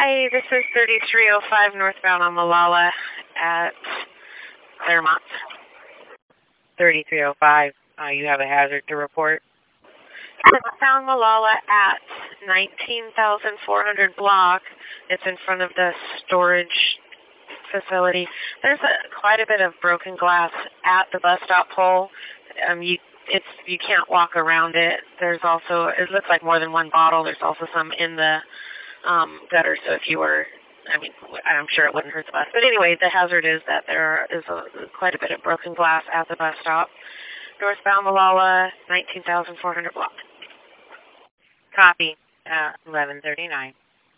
Hi, this is 3305 northbound on Molalla at Claremont. 3305, you have a hazard to report. Northbound Molalla at 19,400 block. It's in front of the storage facility. There's quite a bit of broken glass at the bus stop pole. You can't walk around it. There's also, it looks like more than one bottle. There's also some in the gutter, so if you were, I'm sure it wouldn't hurt the bus. But anyway, the hazard is that there is quite a bit of broken glass at the bus stop. Northbound Molalla, 19,400 block. Copy, 1139.